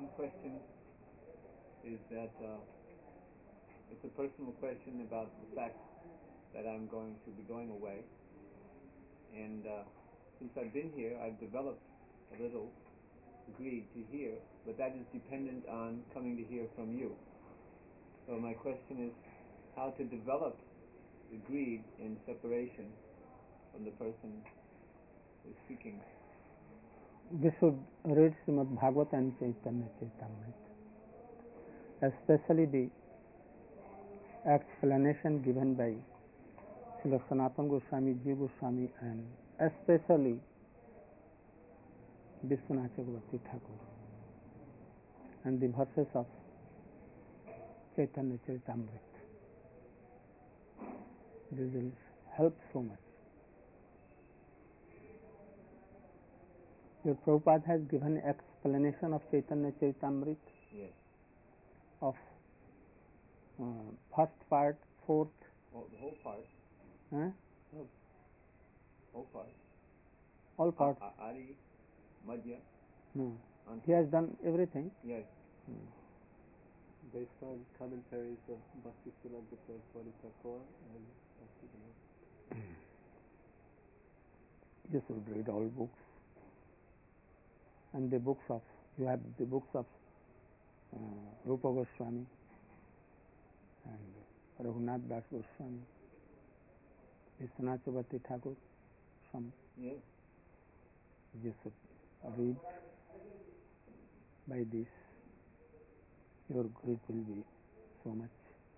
question is that it's a personal question about the fact that I'm going to be going away, and since I've been here, I've developed a little greed to hear, but that is dependent on coming to hear from you. So my question is how to develop the greed in separation from the person who is speaking. We should read Srimad Bhagavatam and Chaitanya Charitamrita, especially the explanation given by Srila Sanatana Goswami, Jiva Goswami, and especially Vishwanath Chakravarti Thakur, and the verses of Chaitanya Charitamrita. This will help so much. Your Prabhupada has given explanation of Chaitanya Charitamrita. Yes. Of first part, fourth. Oh, the whole part. Huh? Whole part. All parts. Adi, Madhya. No. He has done everything. Yes. Based on commentaries of Bhaktisiddhanta Saraswati Thakur and Bhakti. You should read all books. And the books of, you have the books of Rupa Goswami and Raghunath Das Goswami, Vishwanath Chakravarti Thakur, some. Yes. You should read. By this, your greed will be so much.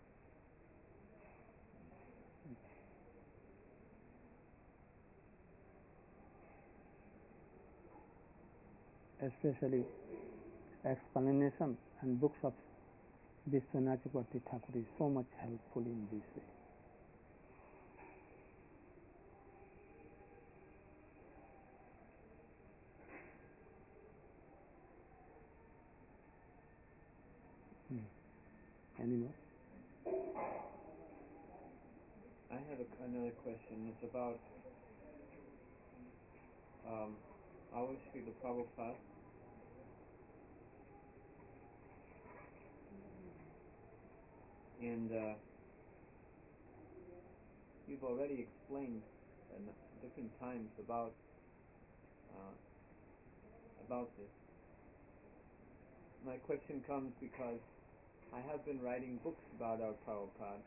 Especially explanation and books of Vishwanath Chakravarti Thakur is so much helpful in this way. Any more? I have another question. It's about our Srila Prabhupada. And you've already explained at different times about this. My question comes because I have been writing books about our Prabhupada.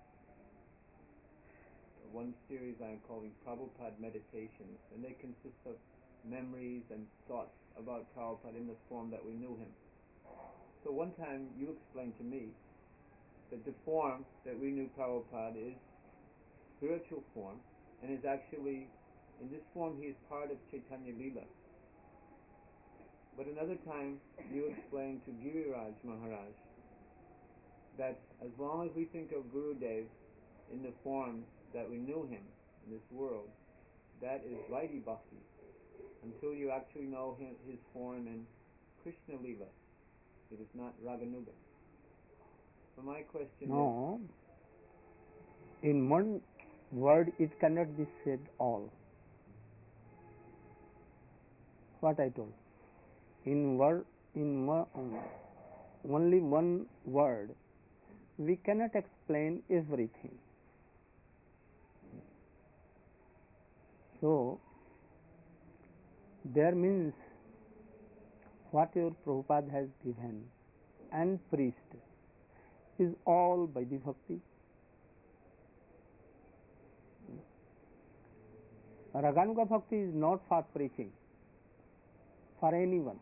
One series I am calling Prabhupada Meditations, and they consist of memories and thoughts about Prabhupada in the form that we knew him. So one time you explained to me that the form that we knew Prabhupada is spiritual form, and is actually, in this form he is part of Chaitanya Leela. But another time you explained to Giriraj Maharaj that as long as we think of Gurudev in the form that we knew him in this world, that is Vaidhi Bhakti, until you actually know his form in Krishna Leela. It is not Raganuga. So my question is... in one word it cannot be said all. What I told. Only one word we cannot explain everything. So there means what your Prabhupada has given and preached is all by the bhakti. Raganuga bhakti is not for preaching, for anyone.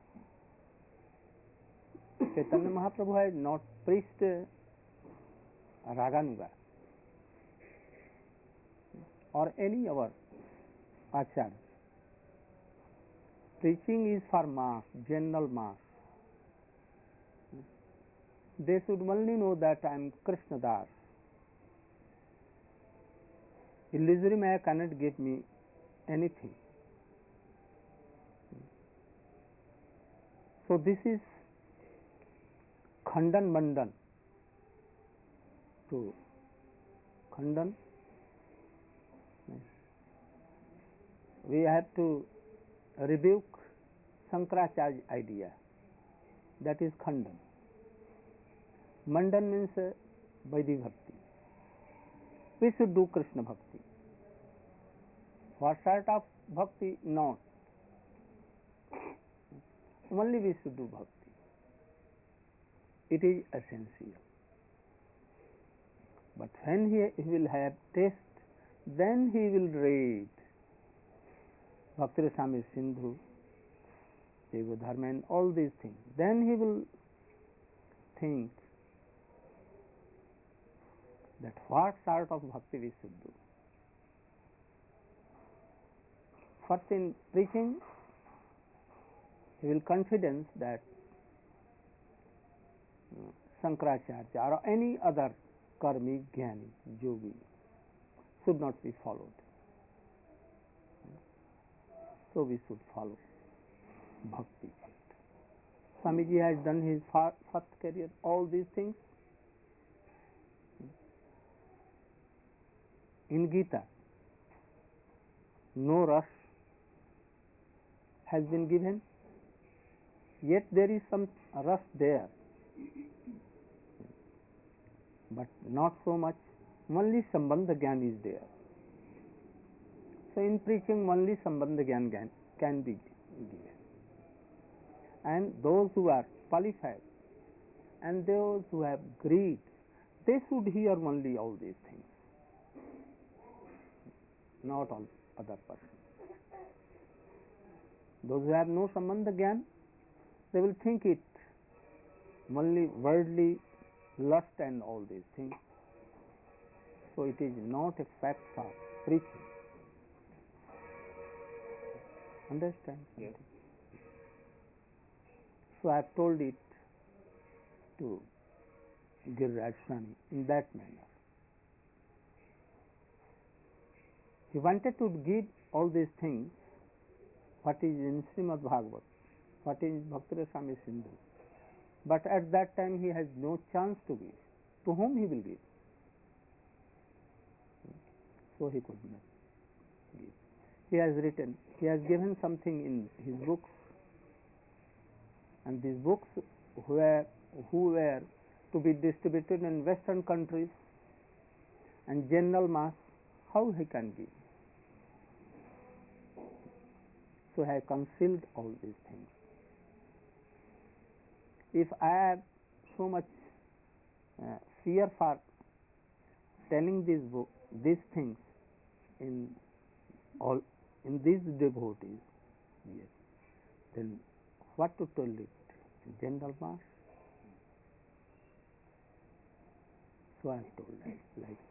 Chaitanya Mahaprabhu had not preached Raganuga or any other acharya. Preaching is for mass, general mass. They should only know that I am Krishna Das. Illusory Maya cannot give me anything. So this is Khandan Bandan. To Khandan, we have to rebuke Shankaracharya's idea that is Khandan. Mandan means Vaidhi Bhakti. We should do Krishna Bhakti. What sort of Bhakti? Not. Only we should do Bhakti. It is essential. But when he will have taste, then he will read Bhakti Rasamrita Sindhu, Devo Dharma and all these things. Then he will think that what sort of bhakti we should do. First in preaching, he will confidence that Shankaracharya or any other karmi, jnani, yogi should not be followed. So we should follow bhakti. Swamiji has done his first career, all these things. In Gita, no rush has been given, yet there is some rush there, but not so much. Only Sambandha Gyan is there. So in preaching, only Sambandha Gyan can be given. And those who are qualified and those who have greed, they should hear only all these things, not all other persons. Those who have no Sambandha Gyan, they will think it only worldly lust and all these things. So it is not a fact for preaching. Understand? Yes. So I have told it to Giriraj Swami in that manner. He wanted to give all these things, what is in Srimad Bhagavat, what is Bhakti Rasamrita Sindhu. But at that time he has no chance to give. To whom he will give? So he could not give. He has written, he has given something in his books, and these books who were to be distributed in Western countries and general mass, how he can give? So I have concealed all these things. If I have so much fear for telling these things in these devotees, yes, then what to tell it in general mass? So I have told them like this.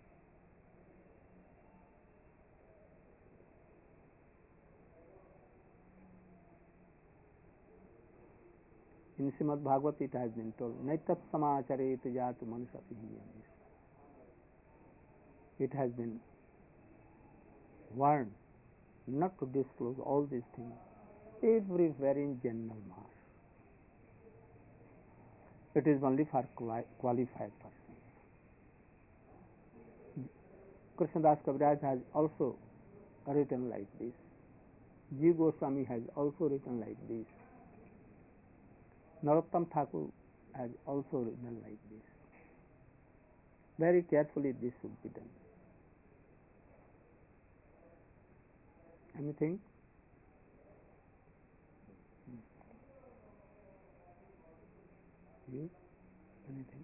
In Srimad Bhagavat it has been told, Naitat samacharet jatu manusapi. It has been warned not to disclose all these things everywhere in general mass. It is only for qualified persons. Krishnadas Kaviraj has also written like this. Jiva Goswami has also written like this. Narottam Thakur has also written like this. Very carefully this should be done. Anything? You? Anything?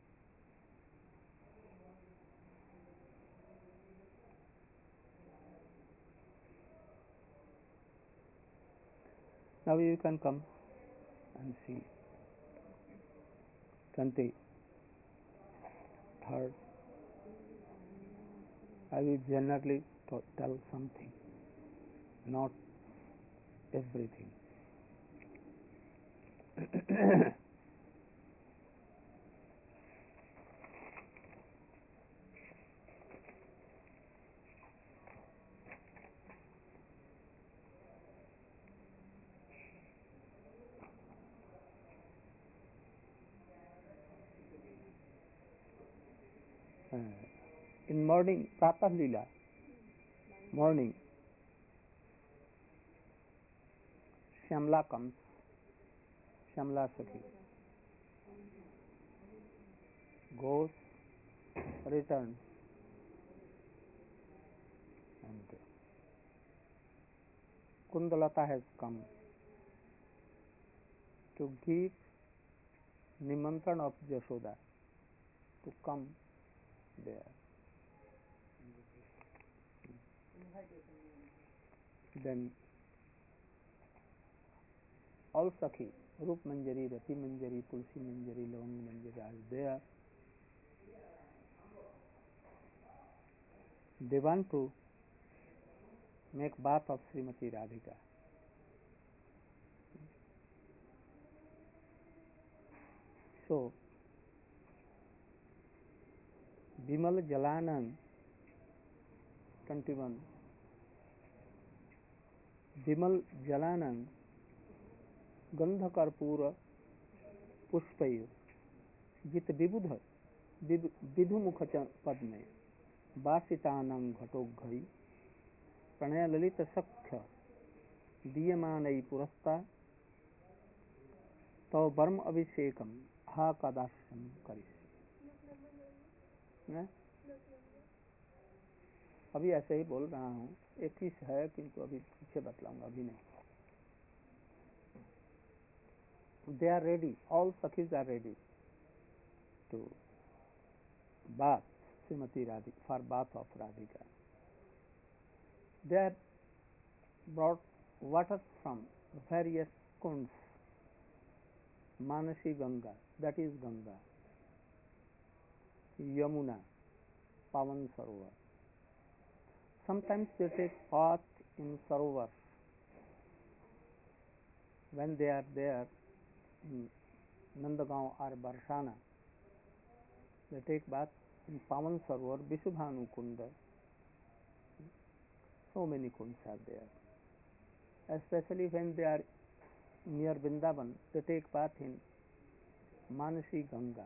Now you can come and see. 23rd. I will generally tell something, not everything. In morning, Pratah Lila, morning, Shyamla comes. Shamla Sakhi goes, returns, and Kundalata has come to give Nimantran of Jashoda to come there. Then all Sakhi, Rup Manjari, Rati Manjari, Tulsi Manjari, Lavang Manjari are there. They want to make bath of Srimati Radhika. So, Bimal Jalanang 21. Bimal Jalanang Gandha Karpura Pushpayu Jit Vibudha Vidhumukha Padme Basitanang Ghatogghai Pranaya Lalita Sakhya Diyamanai Purasta Tav Barm Abhishekam Ha Kadasham Karis. अभी ऐसे ही बोल रहा हूँ, 21 है किंतु अभी पीछे बतलाऊंगा, अभी नहीं. They are ready, all Sakhis are ready to bath Srimati Radhika, for bath of Radhika. They are brought water from various kunds. Manasi Ganga, that is Ganga, Yamuna, Pavan Sarovar. Sometimes they take bath in Sarovar. When they are there in Nandagaon or Barshana, they take bath in Pavan Sarovar, Vishubhanu Kunda. So many kunds are there. Especially when they are near Vrindavan, they take bath in Manasi Ganga.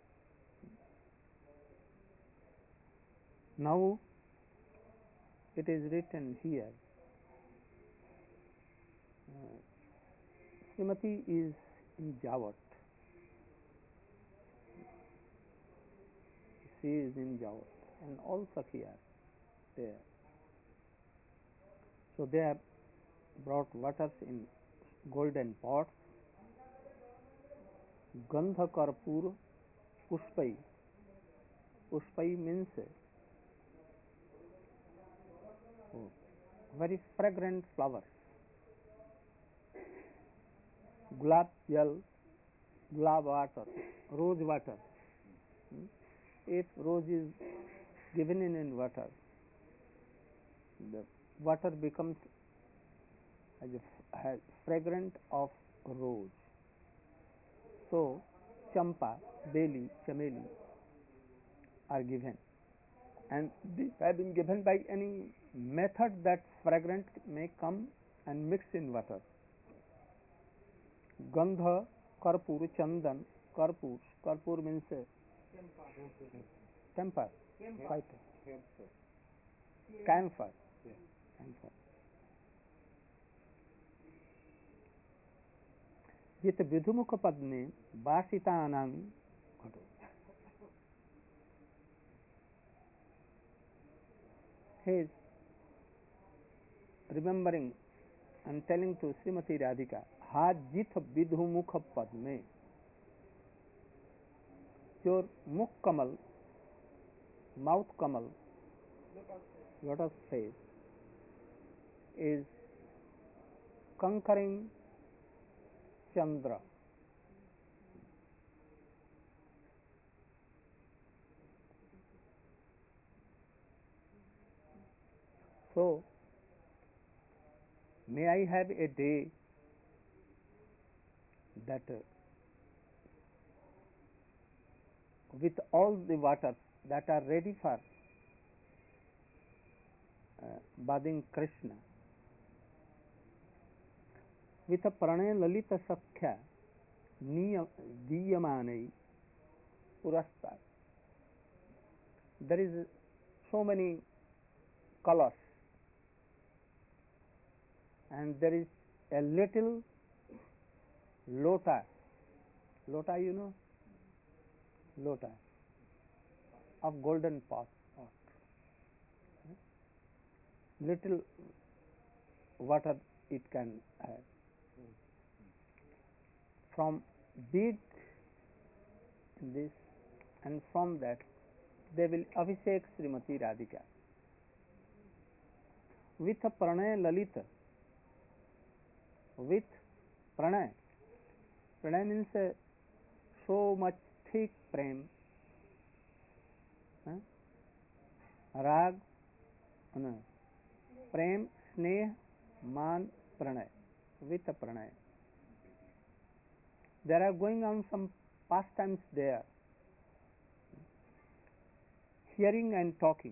Now it is written here, Srimati is in Jawat. She is in Jawat, and all Sakhi are there. So they have brought waters in golden pots. Gandha Karpur Pushpai. Pushpai means very fragrant flowers. Gulab jal, gulab water, rose water. If rose is given in water, the water becomes as fragrant of rose. So champa, beli, chameli are given, and these have been given by any method that fragrant may come and mix in water. Gandha, Karpur, Chandan, Karpur. Karpur means temper, camphor. Jit Vidhumukha Padme Basitanang. He is remembering and telling to Srimati Radhika, Ha Jit Vidhumukha Padme. Your Mukh Kamal, mouth Kamal, lotus face, is conquering Chandra. So, may I have a day that with all the waters that are ready for bathing Krishna, with a pranay lalita sakhya diyamanai purasta. There is so many colors, and there is a little lota. Lota, you know? Lota of golden pot. Little water it can have. From big this and from that they will abhishek Srimati Radhika with a pranay lalita, with pranay. Pranay means so much thick prem, rag, prem, sneh, man, pranay, with a pranay. There are going on some pastimes there, hearing and talking.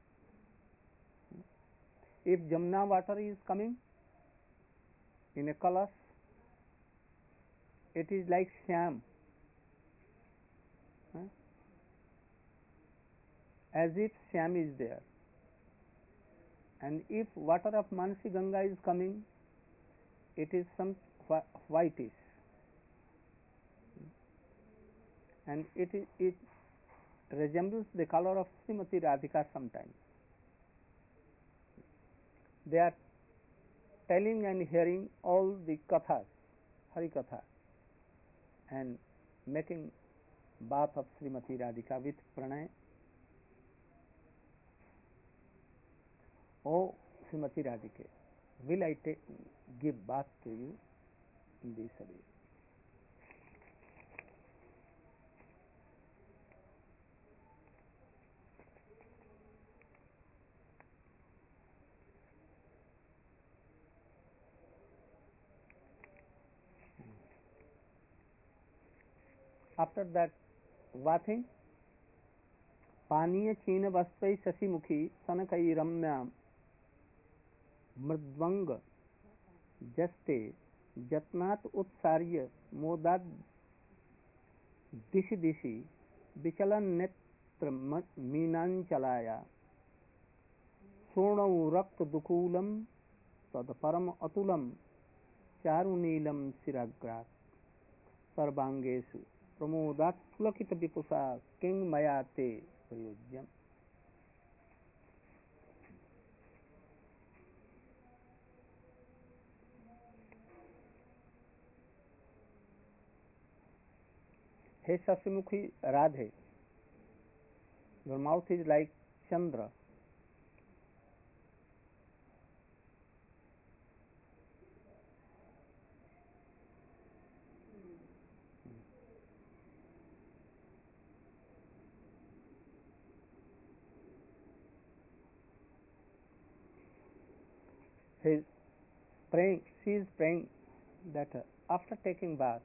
If Jamna water is coming in a kalash, it is like sham, as if sham is there. And if water of Mansi Ganga is coming, it is some whitish, and it resembles the color of Srimati Radhika sometimes. They are telling and hearing all the kathas, Hari Katha, and making bath of Srimati Radhika with pranay. Oh, Srimati Radhika, will I give bath to you in this way? After that bathing, पानीय चीन वस्त्रै शशिमुखी सनकै रम्याम मृद्वंग जस्ते जत्नात् उत्सार्य मोदाद दिशि दिशि विचलन नेत्र मीनांचलाया सोणौ रक्त दुकूलम तद परम अतुलम चारुनीलम शिराग्रात सर्वांगेषु प्रमोदात् पुलकित विपुषा किंग मयाते प्रयोज्यम. Hey Sasimukhi Radhe, your mouth is like Chandra. He praying, she is praying that after taking bath,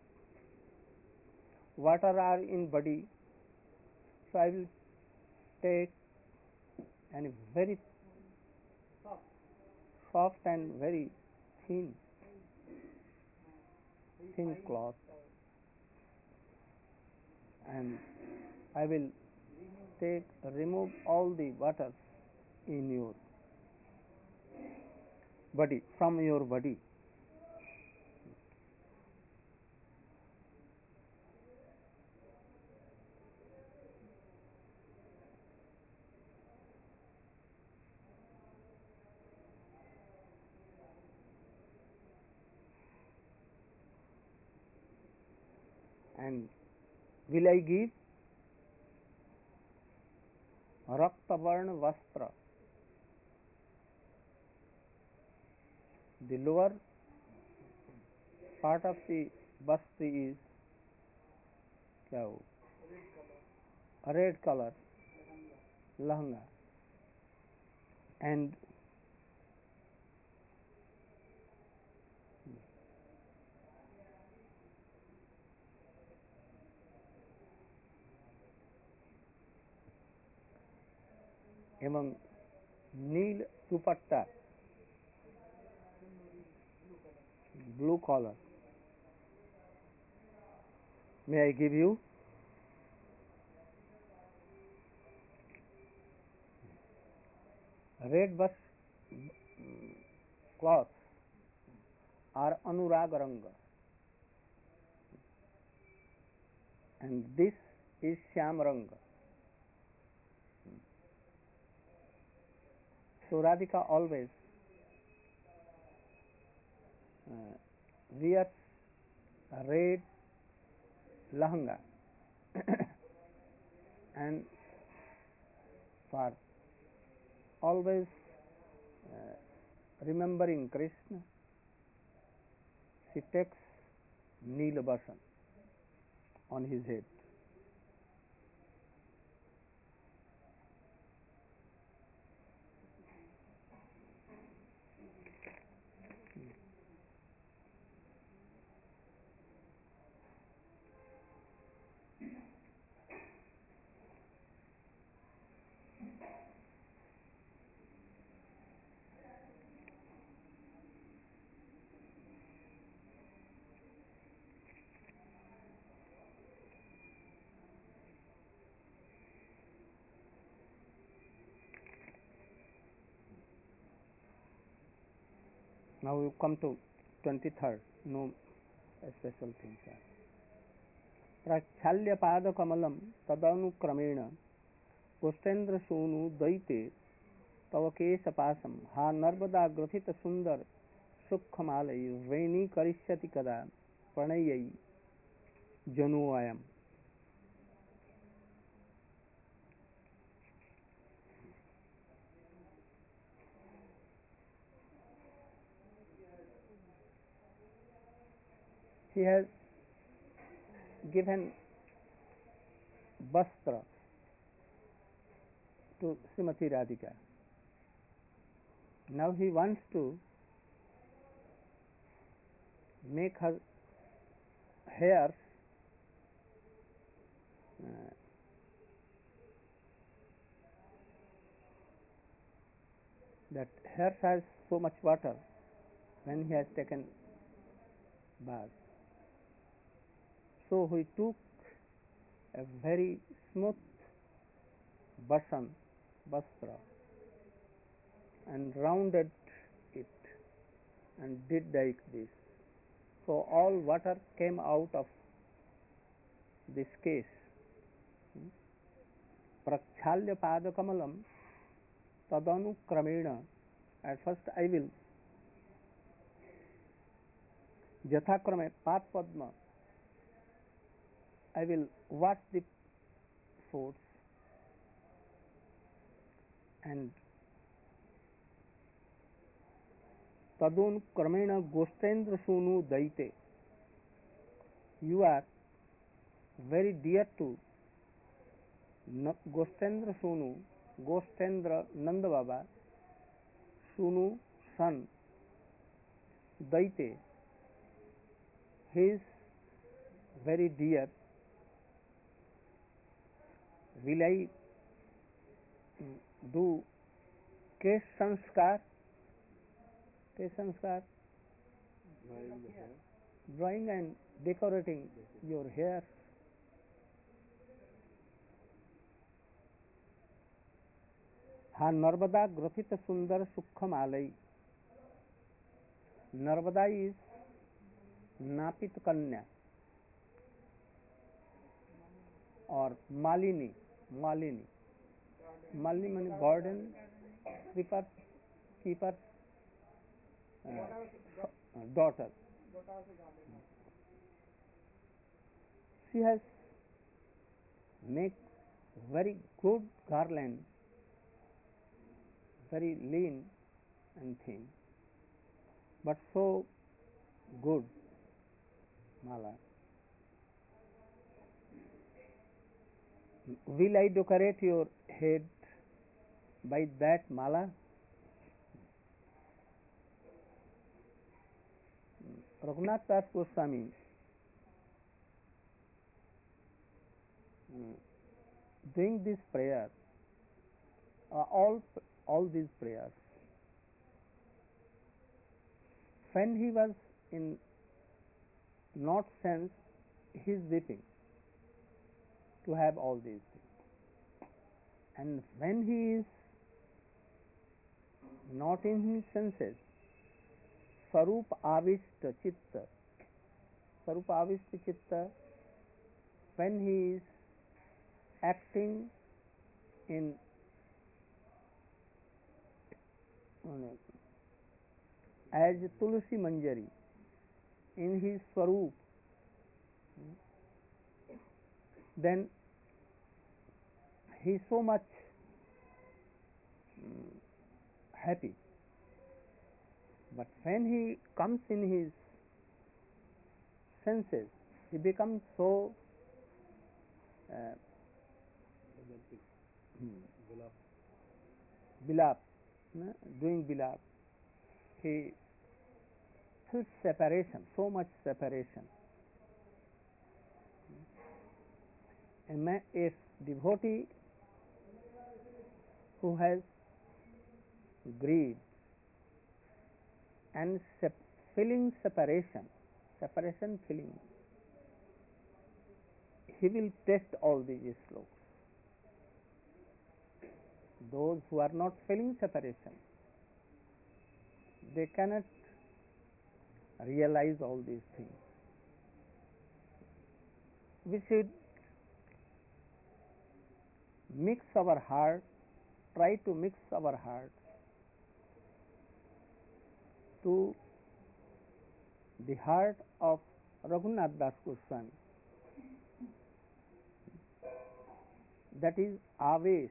water are in body, so I will take and very soft and very thin cloth, and I will remove all the waters in your body, from your body. And will I give Raktavarna Vastra? The lower part of the Vastri is a red color, Lahanga, and among Neel Dupatta, blue collar. May I give you? Red bus cloth or Anurag Ranga. and this is Shyamranga. So Radhika always wears a red lahanga and for always remembering Krishna, she takes Neelabhasan on his head. Now you come to 23rd, no special things. प्रक्षाल्यपादकमलं तदनुक्रमेण पुष्टेन्द्रसूनु दयिते तव केशपाशं हा नर्मदा ग्रथित सुंदर सूक्ष्ममालै वैनीकरिष्यति कदा प्रणयै जनुअयम्. He has given Vastra to Srimati Radhika. Now he wants to make her hair that hair has so much water when he has taken bath. So he took a very smooth basan, vastra, and rounded it and did like this. So all water came out of this case. Prakshaalya padakamalam tadanukramenna. At first I will Jathakrame Pat Padma, I will wash the foods and Tadun Kramena Goshtendra Sunu Daite. You are very dear to Goshtendra Sunu, Goshtendra Nanda Baba, Sunu son, Daite. He is very dear. Will I do Kesh Sanskar? Kesh Sanskar? Drawing and decorating your hair. Ha Narvada Grafita Sundar Sukham Alai. Narvada is Napit Kanya or Malini. Malini means garden keeper, daughter. She has make very good garland, very lean and thin, but so good mala. Will I decorate your head by that mala? Raghunath Das Goswami doing this prayer, all these prayers, when he was in not sense, he is weeping to have all these things, and when he is not in his senses, Sarup Avishta Chitta. Sarup Avishta Chitta when he is acting in as Tulsi Manjari in his Swarup, then he is so much happy. But when he comes in his senses, he becomes so bilap, doing bilap. He feels separation, so much separation. A devotee who has greed and feeling separation feeling, he will test all these slokas. Those who are not feeling separation, they cannot realize all these things. We should mix our heart, try to mix our heart to the heart of Raghunath Das Goswami. That is Avesh.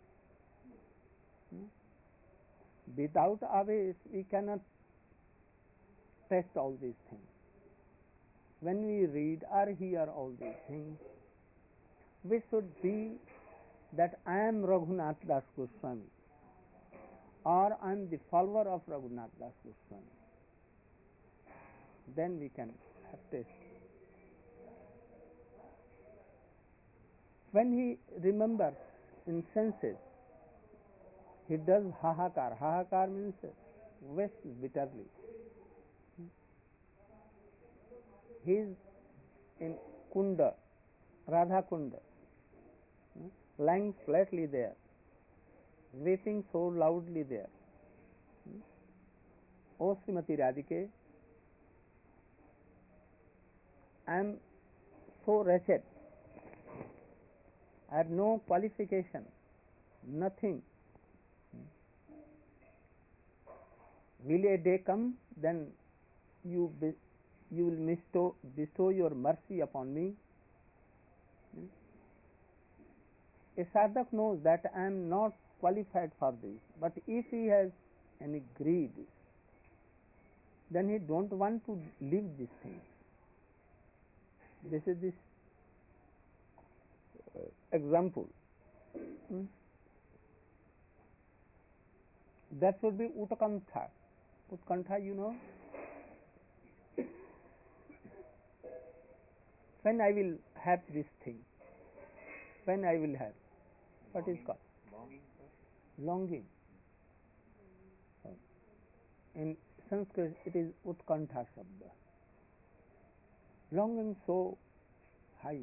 Without Avesh, we cannot test all these things. When we read or hear all these things, we should be that I am Raghunath Das Goswami, or I am the follower of Raghunath Das Goswami. Then we can have taste. When he remembers in senses, he does hahakar. Hahakar means weeps bitterly. He is in Kunda, Radha Kunda, lying flatly there, weeping so loudly there. O Srimati Radhike, I am so wretched. I have no qualification, nothing. Will a day come, then you will bestow your mercy upon me? A sadhak knows that I am not qualified for this, but if he has any greed, then he don't want to leave these things. This is this example. That should be Utkantha. Utkantha, you know. When I will have this thing? When I will have? What is called? Longing. In Sanskrit it is Utkantha Shabda. Longing so high.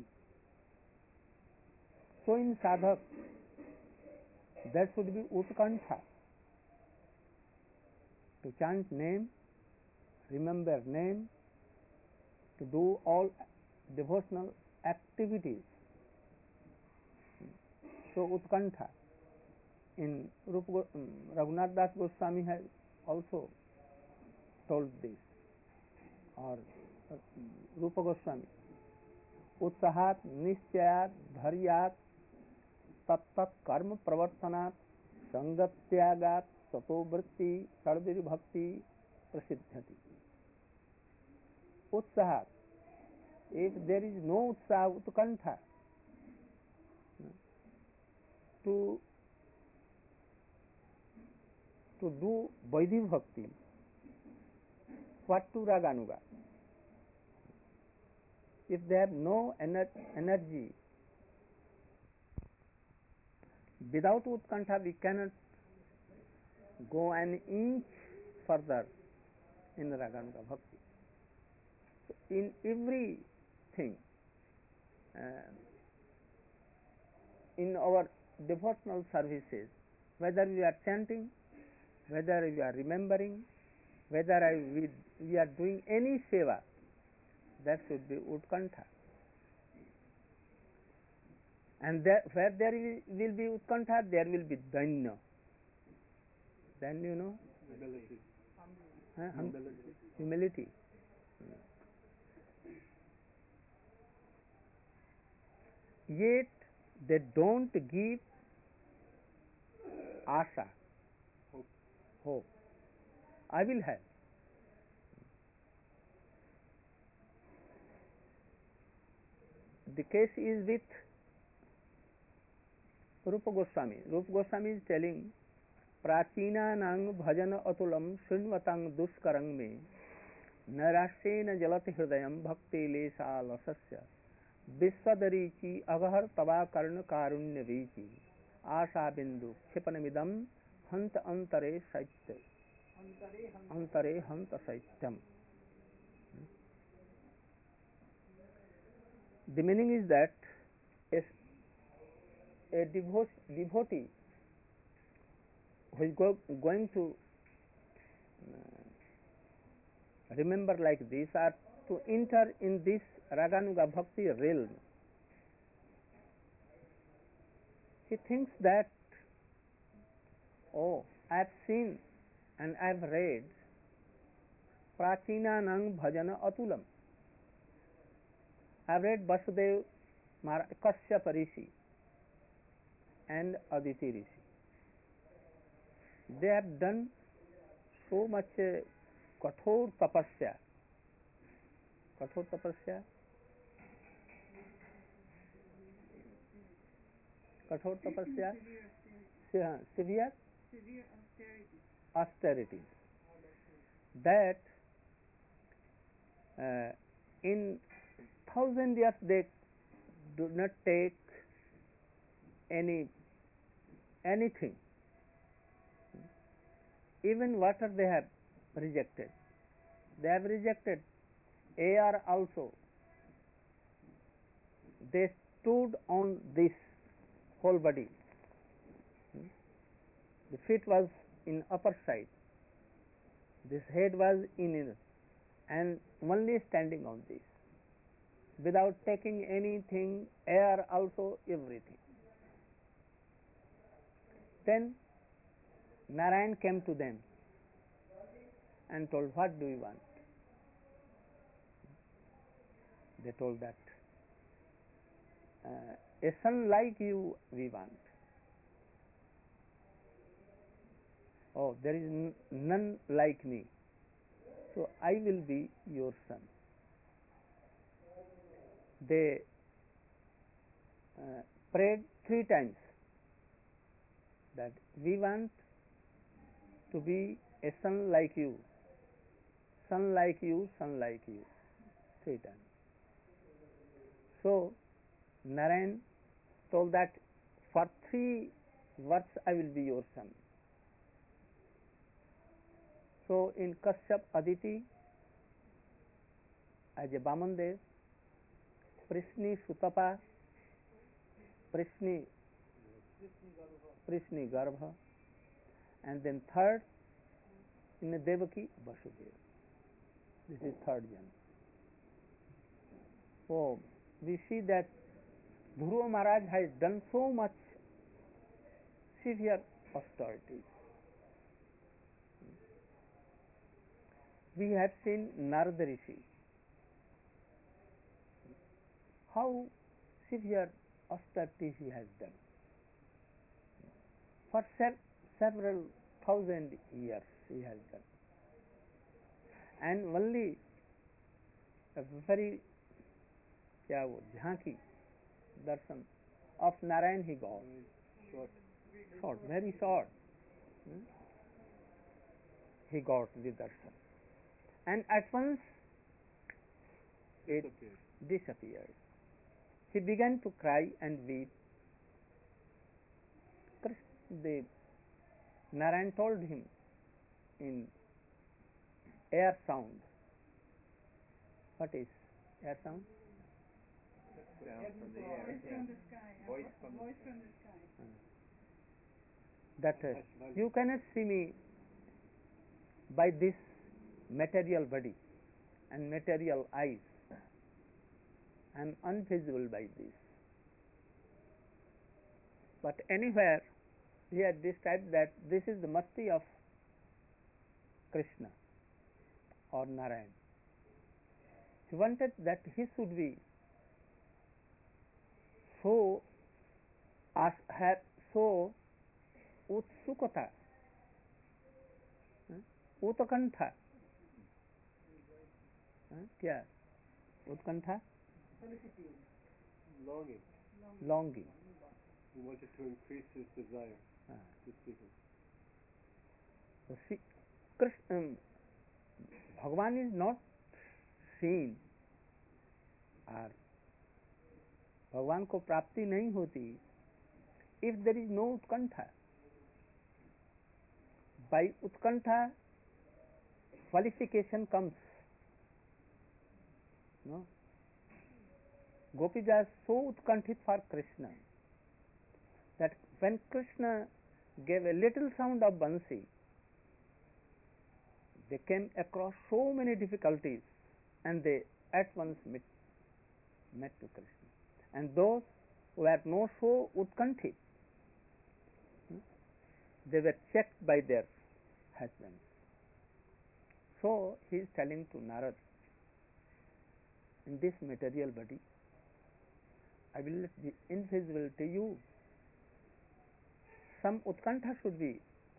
So in sadhak, that should be Utkantha. To chant name, remember name, to do all devotional activities. So Utkantha. In Raghunath Das Goswami has also told this, or Rupa Goswami. Utsahat nischayat dharyat tat karma pravartanat sangatyagat sato vritti sarvir bhakti prasiddhati. Utsahat. If there is no utsaha, utkantha, to do Vaidhi Bhakti, what to Raganuga? If they have no energy, without Utkantha we cannot go an inch further in Raganuga Bhakti. So in everything, in our devotional services, whether we are chanting, whether we are remembering, whether we are doing any seva, that should be Utkantha. and where there will be utkantha, there will be danya. Then you know, Humility. humility. Yet they don't give asha, hope. I will have. The case is with Rupa Goswami. Rupa Goswami is telling, Prachinanang bhajan atulam srinvatang duskarang me narashena jalati hridayam bhakti lesha lasasya vishwadarichi agahar tava karna karunya vichi asha bindu kshipanamidam hanta antare saitya antare hanta saityam. The meaning is that a devotee who is going to remember like this, or to enter in this Raganuga Bhakti realm, he thinks that, oh, I have seen and I have read Prachinanang Bhajana Atulam. I have read Vasudev Kashyapa Rishi and Aditi Rishi. They have done so much kathor tapasya. Kathor tapasya? Kathor tapasya? Severe austerity. That in 1,000 years they do not take anything. Even water they have rejected. They have rejected air also. They stood on this whole body. The feet was in upper side. This head was in inner, and only standing on this, without taking anything, air also, everything. Then Narayan came to them and told, what do you want? They told that a son like you we want. Oh, there is none like me, so I will be your son. They prayed 3 times that we want to be a son like you, son like you, son like you, 3 times. So Narayan told that for 3 words I will be your son. So in Kashyap Aditi, as a Vamandev, Prishni Sutapa, Prishni Garbha, and then third in the Devaki Vasudeva. This is third jana. So we see that Dhruva Maharaj has done so much severe austerities. We have seen Narada Rishi, how severe austerities he has done. For several thousand years he has done. And only a very jhanki darshan of Narayan he got. Short, very short. He got the darshan. And at once it disappeared. He began to cry and weep. The Narayan told him in air sound. What is air sound? Sound from the air. Voice from the sky. That you cannot see me by this material body and material eyes. I am invisible by this. but anywhere he had described that this is the masti of Krishna or Narayan. He wanted that he should be so have so utsukata, utkantha, क्या उत्कंठा, longing. He wanted to increase his desire to see him. So see, Krishna, Bhagavan is not seen, और भगवान को प्राप्ति नहीं होती if there is no utkantha. By utkantha qualification comes. No? Gopis are so utkanthiत for Krishna that when Krishna gave a little sound of Bansi, they came across so many difficulties and they at once met to Krishna. And those who were not so utkanthiत, they were checked by their husbands. So he is telling to Narad, in this material body, I will let be invisible to you. Some utkantha should be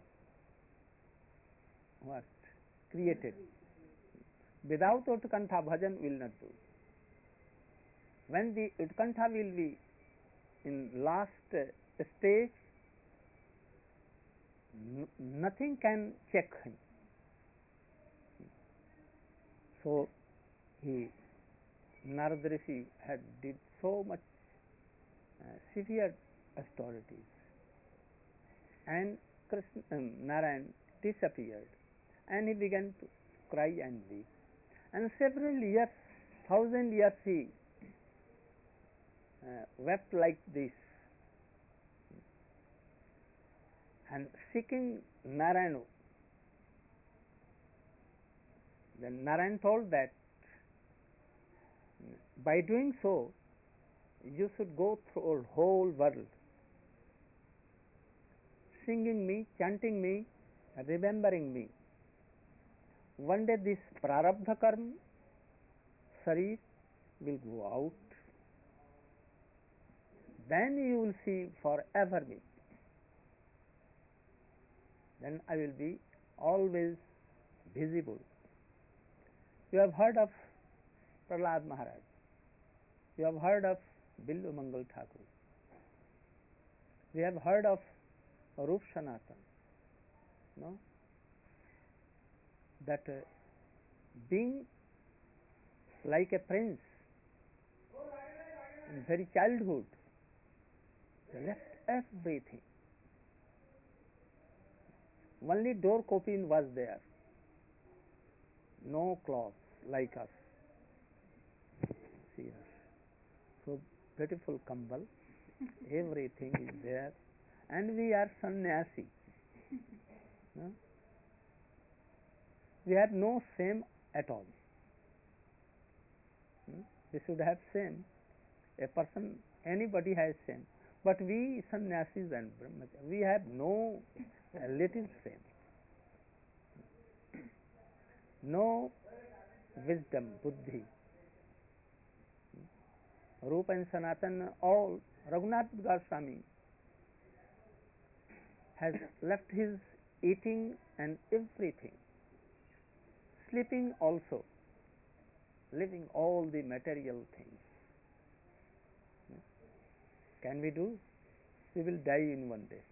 what? Created. Without utkantha, bhajan will not do. When the utkantha will be in last stage, nothing can check him. So Narad Rishi had did so much severe austerities, and Narayan disappeared, and he began to cry and weep. And several years, 1,000 years, he wept like this, and seeking Narayana. Then Narayan told that by doing so, you should go through the whole world, singing me, chanting me, remembering me. One day this prarabdha karma, sharir, will go out. Then you will see forever me. Then I will be always visible. You have heard of Prahlad Maharaj. You have heard of Billu Mangal Thakur. We have heard of Rup Sanatan. No? That being like a prince in very childhood, they left everything. Only door copine was there. No clothes like us. See us. So beautiful kambal. Everything is there. And we are sannyasi. No? We have no shame at all. We should have shame. A person, anybody has shame. But we sannyasis and brahmacharis, we have no little shame. No wisdom, buddhi. Rupa and Sanatan, all, Raghunath Goswami has left his eating and everything, sleeping also, living all the material things. Can we do? We will die in one day.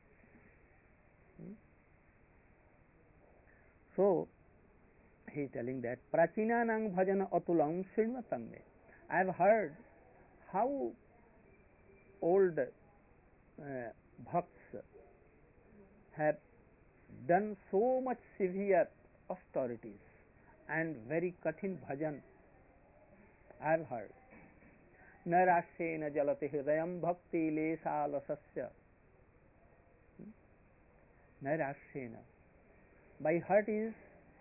So, he is telling that Prachinanang bhajana atulam srinvatam me. I have heard how old bhakts have done so much severe austerities and very kathin bhajan. I have heard. Narashena jalati hridayam bhakti lesalasasya. Narashena. My heart is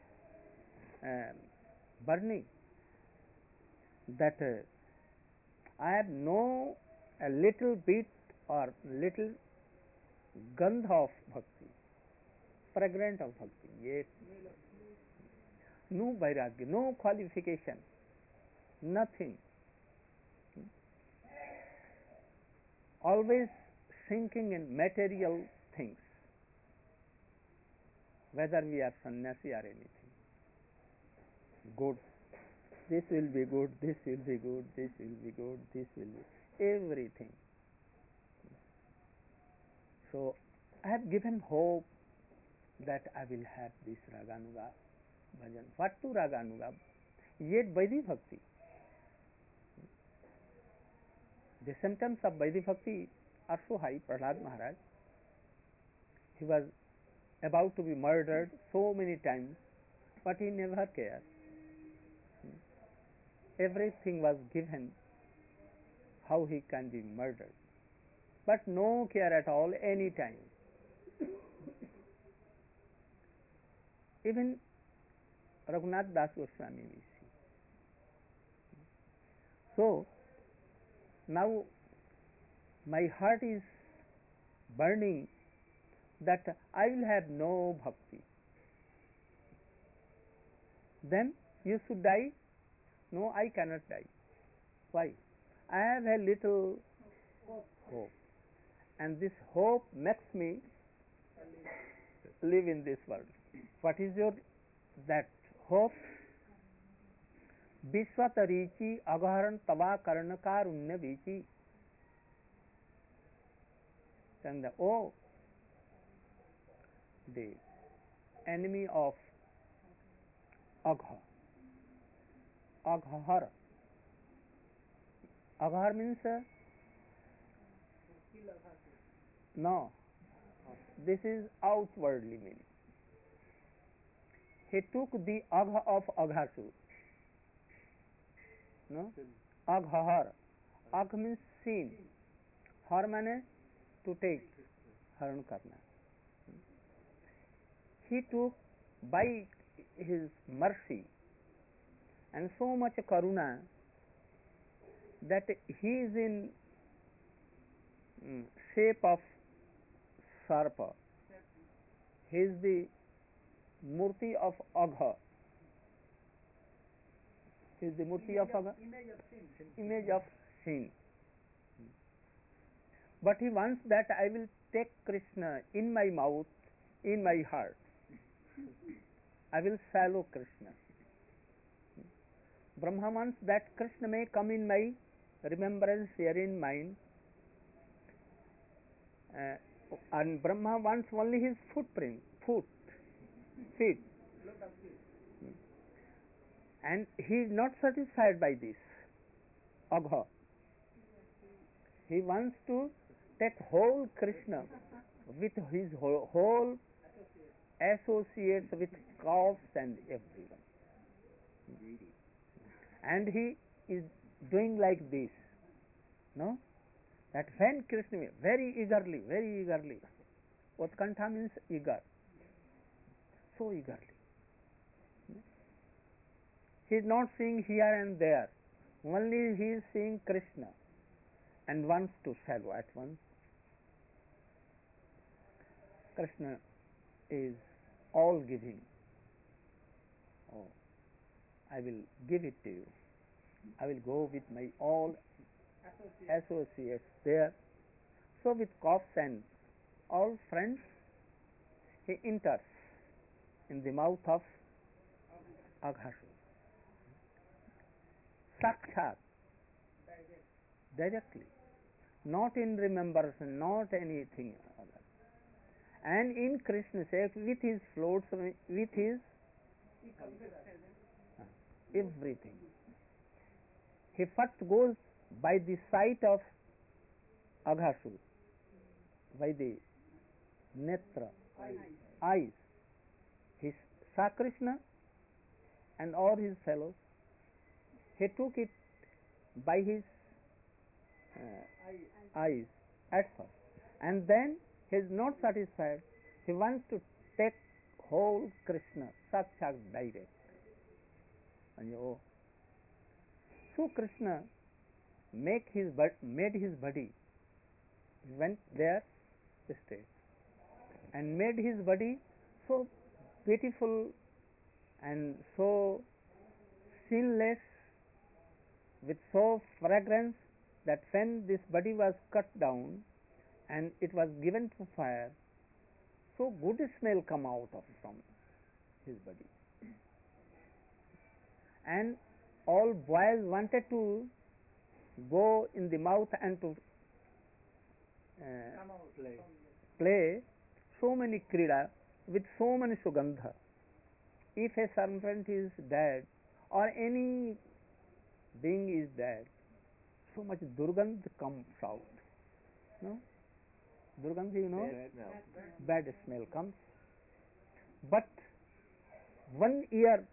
burning that I have no a little bit or little gandha of bhakti, fragrant of bhakti. Yes, no vairagya, no qualification, nothing. Always sinking in material things, whether we are sannyasi or anything. Good. This will be good, this will be good, this will be good, this will be everything. So I have given hope that I will have this Raganuga bhajan. What to Raganuga? Yet Vaidhi Bhakti. The symptoms of Vaidhi Bhakti are so high. Prahlad Maharaj, he was about to be murdered so many times, but he never cared. Everything was given how he can be murdered, but no care at all any time. Even Raghunath Das Goswami we see. So now my heart is burning that I will have no bhakti. Then you should die? No, I cannot die. Why? I have a little hope, and this hope makes me live in this world. What is your that hope? Vishwatarichi agaharan tava karnakarunya vichi. And the enemy of Agha. Aghar. Aghar means no. This is outwardly meaning. He took the Agha of Aghasur. No? Aghar. Agh means seen. Har means to take. Haran karna. He took by his mercy and so much karuna that he is in shape of sarpa. He is the murti of Agha. He is the murti of Agha. Image of sin. But he wants that I will take Krishna in my mouth, in my heart. I will swallow Krishna. Brahma wants that Krishna may come in my remembrance here in mind, and Brahma wants only his feet, and he is not satisfied by this. Agha. He wants to take whole Krishna with his whole associates, with calves and everyone. And he is doing like this, no? That when Krishna, very eagerly, Utkantha means eager, so eagerly. He is not seeing here and there, only he is seeing Krishna and wants to swallow at once. Krishna is all giving. Oh, I will give it to you. I will go with my all associates there. So with coughs and all friends, he enters in the mouth of Aghasur. Sakshat, directly, not in remembrance, not anything other. And in Krishna's shape, with his floats, with his everything. He first goes by the sight of Aghasur, by the netra, eyes. He saw Krishna and all his fellows. He took it by his eyes at first, and then he is not satisfied. He wants to take whole Krishna, Sakshat direct. And so Krishna made his body, he went there straight. and made his body so beautiful and so sinless, with so fragrance, that when this body was cut down and it was given to fire, so good smell come out of from his body, and all boys wanted to go in the mouth and to play so many krida with so many sugandha. If a serpent is dead or any being is dead, so much durgandh comes out. No? Durgandh, you know? Bad smell comes. But 1 year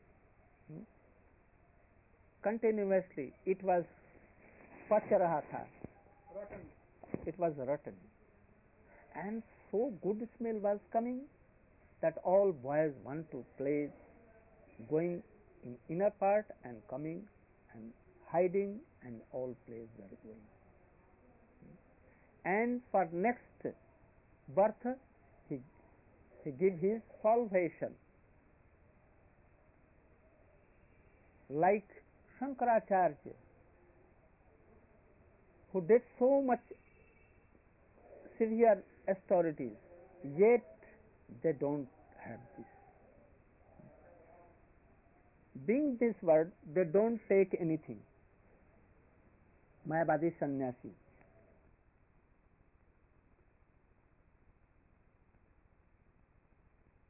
continuously it was pach raha tha. It was rotten. And so good smell was coming that all boys want to play, going in inner part and coming and hiding, and all plays were going. And for next birth he give his salvation, like Shankaracharya, who did so much severe austerities, yet they don't have this. Being this word, they don't take anything. Mayavadi sannyasi.